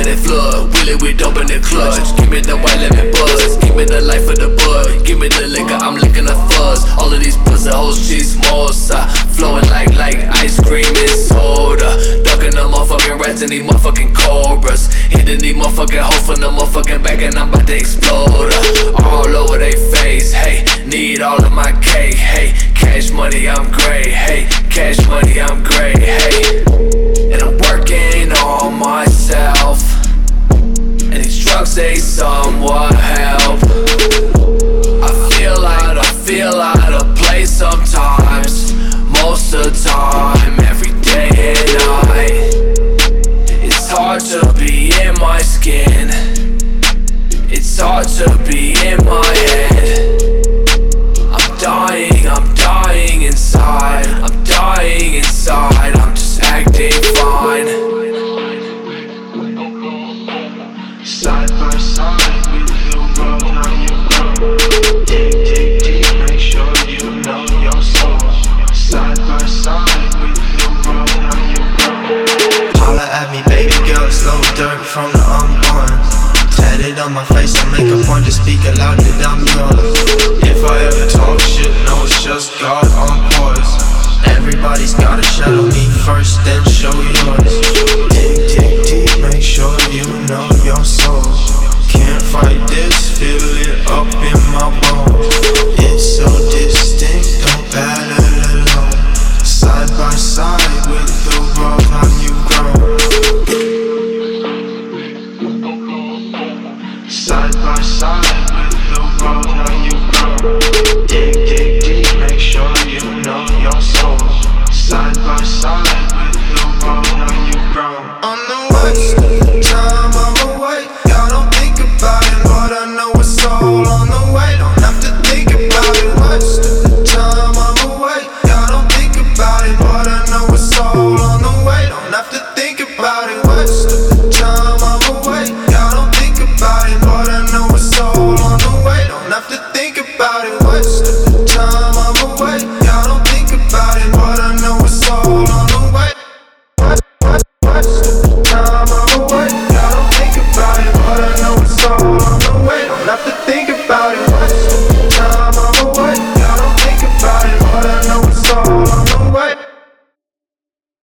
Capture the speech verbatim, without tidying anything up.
they flood. Wheel it with dope in the clutch. Give me the white lemon buzz. Give me the life of the bud. Give me the liquor, I'm licking the fuzz. All of these pussy hoes, cheese mosa. Flowing like, like ice cream and soda. Ducking the motherfucking rats and these motherfucking cobras. Hitting these motherfucking hoes from the motherfucking back and I'm about to explode her. All over they face, hey. Need all of my cake, hey. Cash money, I'm great, hey. Cash money, I'm great, hey. And I'm working on myself. And these drugs, they somewhat help. I feel like, I feel out of place sometimes. Most of the time, every day and night. It's hard to be in my skin. It's hard to be in my head. I'm dying, I'm dying inside. I'm dying inside, I'm just acting fine. Side by side with the road, how you grow. Dig, dig, deep, make sure you know your soul. Side by side with the road, how you grow. Holla at me, baby girl, it's no dirt from the unborn. Tatted on my face, I make a point to speak aloud that I'm yours. If I ever talk shit, no, it's just God on poise. Everybody's gotta shadow me first, then show yours. Dig, dig, deep, make sure you know your soul. Can't fight this, feel it up in my bones. It's so distinct, don't battle alone. Side by side with the road, how you grow. Side by side with the road, how you grow. Dig, dig, deep, make sure you know your soul. Side by side with the road, how you grow. On the west time I'm away, I don't think about it, but I know it's all on the way. Don't have to think about it. West time I'm away, I don't think about it, but I know it's all on the way. Don't have to think about it. West time I'm away, I don't think about it, but I know it's all on the way. Don't have to think about it. West